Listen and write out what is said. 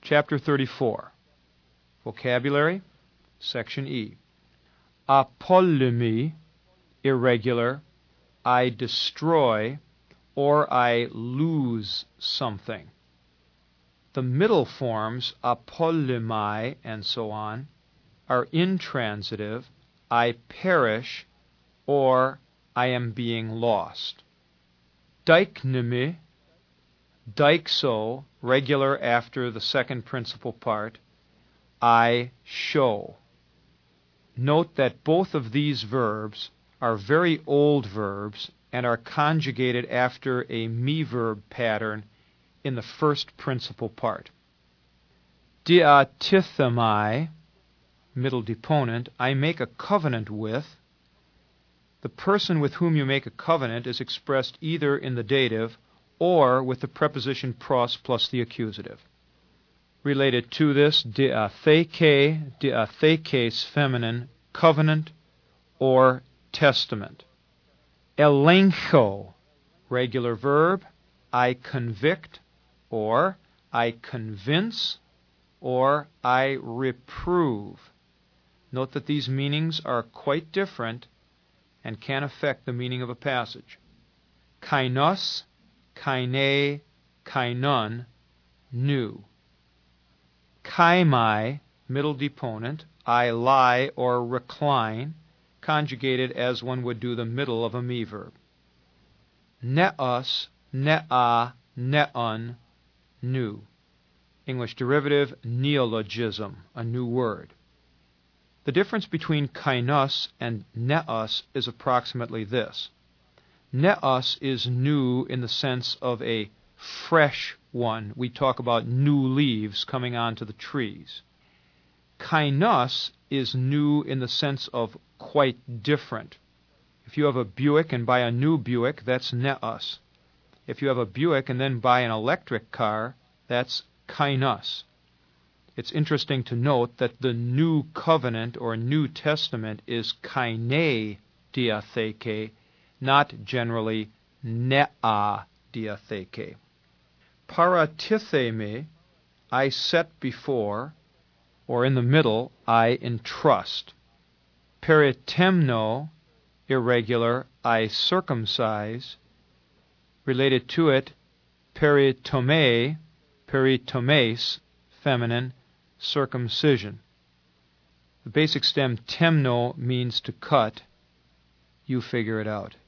Chapter 34. Vocabulary, Section E. Apolumi, irregular, I destroy or I lose something. The middle forms, apolumai and so on, are intransitive, I perish or I am being lost. Diknemi, dikso, regular after the second principal part, I show. Note that both of these verbs are very old verbs and are conjugated after a me verb pattern in the first principal part. Diatithemai, middle deponent, I make a covenant with. The person with whom you make a covenant is expressed either in the dative or with the preposition pros plus the accusative. Related to this, diathekes feminine, covenant or testament. Elencho, regular verb, I convict or I convince or I reprove. Note that these meanings are quite different and can affect the meaning of a passage. Kainos, kaine, kainon, new. Kaimai, middle deponent, I lie or recline, conjugated as one would do the middle of a me verb. Neos, nea, neon, new. English derivative, neologism, a new word. The difference between kainos and neos is approximately this. Neos is new in the sense of a fresh one. We talk about new leaves coming onto the trees. Kainos is new in the sense of quite different. If you have a Buick and buy a new Buick, that's neos. If you have a Buick and then buy an electric car, that's kainos. It's interesting to note that the New Covenant or New Testament is kaine diatheke, not generally nea diatheke. Paratitheme, I set before, or in the middle, I entrust. Peritemno, irregular, I circumcise. Related to it, peritome, peritomes, feminine, circumcision. The basic stem temno means to cut. You figure it out.